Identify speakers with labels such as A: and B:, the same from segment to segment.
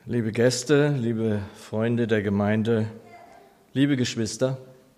A: Liebe Gäste, liebe Freunde der Gemeinde, liebe Geschwister,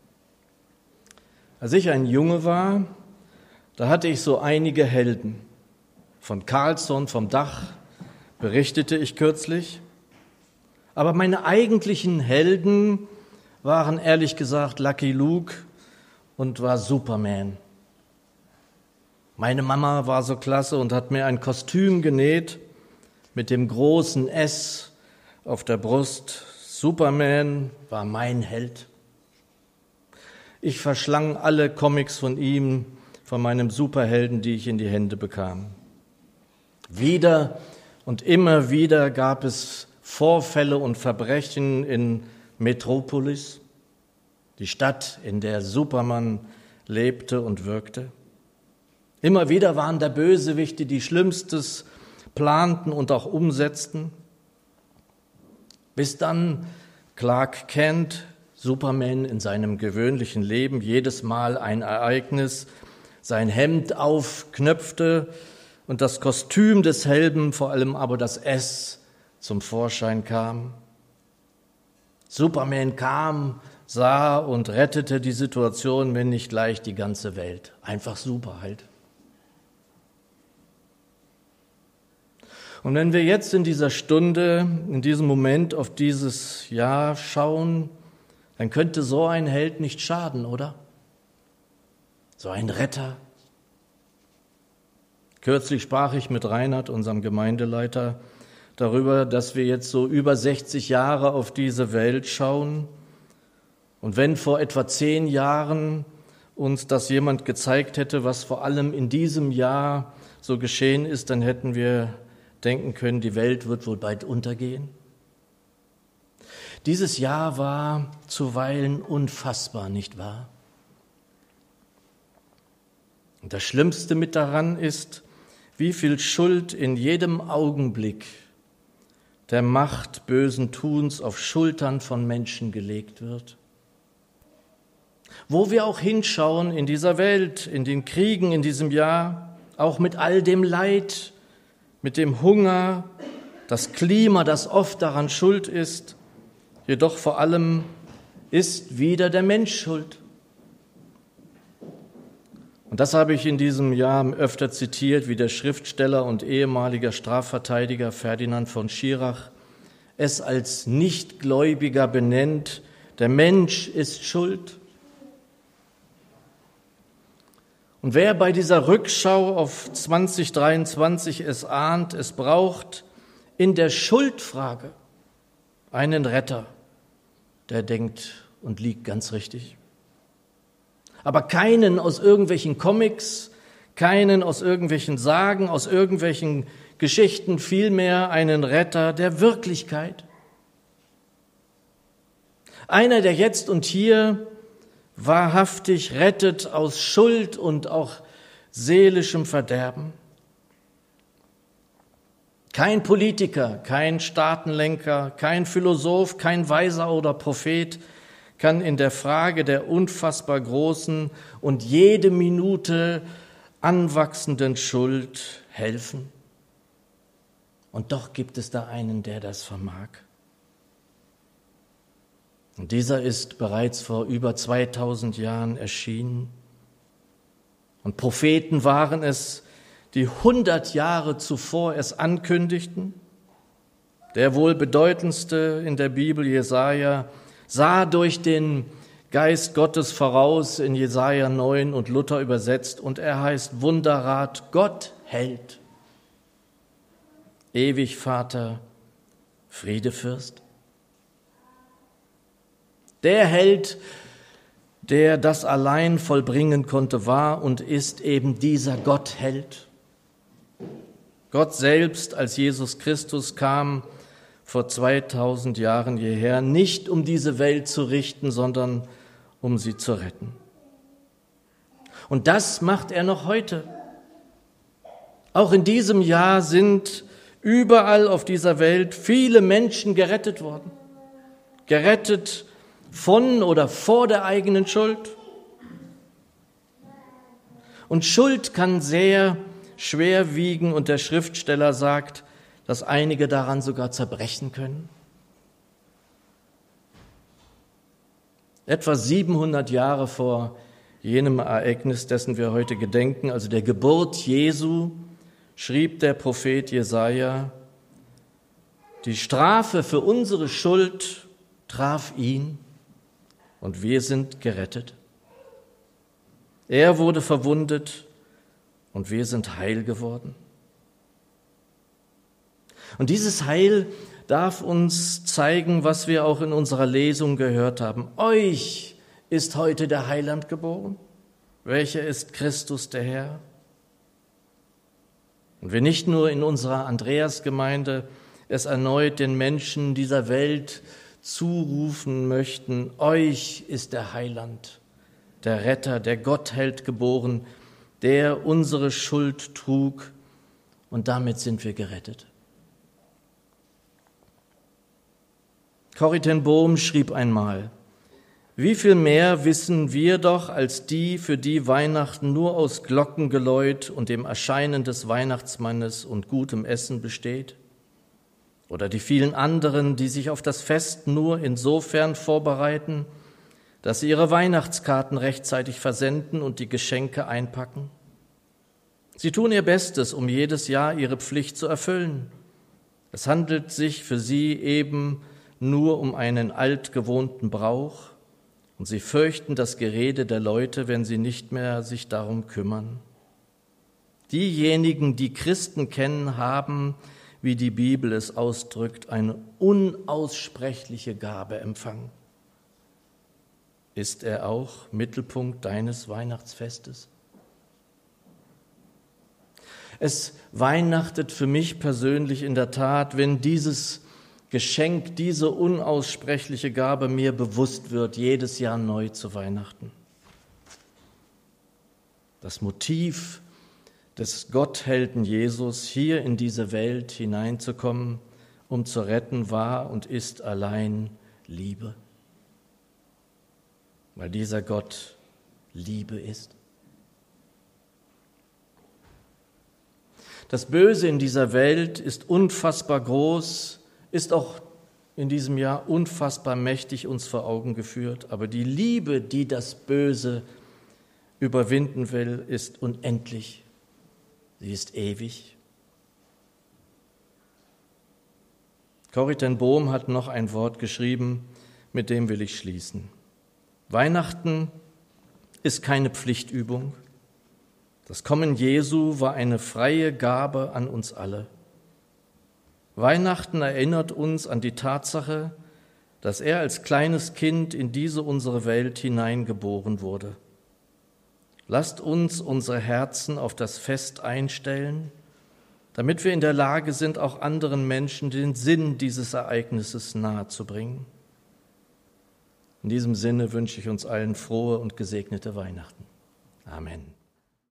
A: als ich ein Junge war, da hatte ich so einige Helden. Von Carlsson vom Dach berichtete ich kürzlich. Aber meine eigentlichen Helden waren ehrlich gesagt Lucky Luke und war Superman. Meine Mama war so klasse und hat mir ein Kostüm genäht mit dem großen S auf der Brust. Superman war mein Held. Ich verschlang alle Comics von ihm, von meinem Superhelden, die ich in die Hände bekam. Wieder und immer wieder gab es Vorfälle und Verbrechen in Metropolis, die Stadt, in der Superman lebte und wirkte. Immer wieder waren da Bösewichte, die Schlimmstes planten und auch umsetzten. Bis dann Clark Kent, Superman in seinem gewöhnlichen Leben, jedes Mal ein Ereignis, sein Hemd aufknöpfte und das Kostüm des Helden, vor allem aber das S, zum Vorschein kam. Superman kam, sah und rettete die Situation, wenn nicht gleich die ganze Welt. Einfach super halt. Und wenn wir jetzt in dieser Stunde, in diesem Moment auf dieses Jahr schauen, dann könnte so ein Held nicht schaden, oder? So ein Retter. Kürzlich sprach ich mit Reinhard, unserem Gemeindeleiter, darüber, dass wir jetzt so über 60 Jahre auf diese Welt schauen. Und wenn vor etwa 10 Jahren uns das jemand gezeigt hätte, was vor allem in diesem Jahr so geschehen ist, dann hätten wir denken können, die Welt wird wohl bald untergehen. Dieses Jahr war zuweilen unfassbar, nicht wahr? Und das Schlimmste mit daran ist, wie viel Schuld in jedem Augenblick der Macht bösen Tuns auf Schultern von Menschen gelegt wird. Wo wir auch hinschauen in dieser Welt, in den Kriegen in diesem Jahr, auch mit all dem Leid, mit dem Hunger, das Klima, das oft daran schuld ist, jedoch vor allem ist wieder der Mensch schuld. Und das habe ich in diesem Jahr öfter zitiert, wie der Schriftsteller und ehemaliger Strafverteidiger Ferdinand von Schirach es als Nichtgläubiger benennt: Der Mensch ist schuld. Und wer bei dieser Rückschau auf 2023 es ahnt, es braucht in der Schuldfrage einen Retter, der denkt und liegt ganz richtig. Aber keinen aus irgendwelchen Comics, keinen aus irgendwelchen Sagen, aus irgendwelchen Geschichten, vielmehr einen Retter der Wirklichkeit. Einer, der jetzt und hier wahrhaftig rettet aus Schuld und auch seelischem Verderben. Kein Politiker, kein Staatenlenker, kein Philosoph, kein Weiser oder Prophet kann in der Frage der unfassbar großen und jede Minute anwachsenden Schuld helfen. Und doch gibt es da einen, der das vermag. Und dieser ist bereits vor über 2000 Jahren erschienen. Und Propheten waren es, die 100 Jahre zuvor es ankündigten. Der wohl bedeutendste in der Bibel, Jesaja, sah durch den Geist Gottes voraus in Jesaja 9 und Luther übersetzt, und er heißt Wunderrat, Gott hält. Ewig Vater, Friedefürst. Der Held, der das allein vollbringen konnte, war und ist eben dieser Gottheld. Gott selbst als Jesus Christus kam vor 2000 Jahren hierher, nicht um diese Welt zu richten, sondern um sie zu retten. Und das macht er noch heute. Auch in diesem Jahr sind überall auf dieser Welt viele Menschen gerettet worden. Gerettet von oder vor der eigenen Schuld. Und Schuld kann sehr schwer wiegen, und der Schriftsteller sagt, dass einige daran sogar zerbrechen können? Etwa 700 Jahre vor jenem Ereignis, dessen wir heute gedenken, also der Geburt Jesu, schrieb der Prophet Jesaja: Die Strafe für unsere Schuld traf ihn und wir sind gerettet. Er wurde verwundet und wir sind heil geworden. Und dieses Heil darf uns zeigen, was wir auch in unserer Lesung gehört haben. Euch ist heute der Heiland geboren. Welcher ist Christus der Herr? Und wir nicht nur in unserer Andreasgemeinde es erneut den Menschen dieser Welt zurufen möchten, euch ist der Heiland, der Retter, der Gottheld geboren, der unsere Schuld trug, und damit sind wir gerettet. Corrie ten Boom schrieb einmal: Wie viel mehr wissen wir doch als die, für die Weihnachten nur aus Glockengeläut und dem Erscheinen des Weihnachtsmannes und gutem Essen besteht? Oder die vielen anderen, die sich auf das Fest nur insofern vorbereiten, dass sie ihre Weihnachtskarten rechtzeitig versenden und die Geschenke einpacken? Sie tun ihr Bestes, um jedes Jahr ihre Pflicht zu erfüllen. Es handelt sich für sie eben nur um einen altgewohnten Brauch, und sie fürchten das Gerede der Leute, wenn sie nicht mehr sich darum kümmern. Diejenigen, die Christen kennen, haben, wie die Bibel es ausdrückt, eine unaussprechliche Gabe empfangen. Ist er auch Mittelpunkt deines Weihnachtsfestes? Es weihnachtet für mich persönlich in der Tat, wenn dieses Geschenk, diese unaussprechliche Gabe mir bewusst wird, jedes Jahr neu zu Weihnachten. Das Motiv des Gotthelden Jesus, hier in diese Welt hineinzukommen, um zu retten, war und ist allein Liebe. Weil dieser Gott Liebe ist. Das Böse in dieser Welt ist unfassbar groß, ist auch in diesem Jahr unfassbar mächtig uns vor Augen geführt. Aber die Liebe, die das Böse überwinden will, ist unendlich. Sie ist ewig. Corrie ten Boom hat noch ein Wort geschrieben, mit dem will ich schließen. Weihnachten ist keine Pflichtübung. Das Kommen Jesu war eine freie Gabe an uns alle. Weihnachten erinnert uns an die Tatsache, dass er als kleines Kind in diese unsere Welt hineingeboren wurde. Lasst uns unsere Herzen auf das Fest einstellen, damit wir in der Lage sind, auch anderen Menschen den Sinn dieses Ereignisses nahezubringen. In diesem Sinne wünsche ich uns allen frohe und gesegnete Weihnachten. Amen.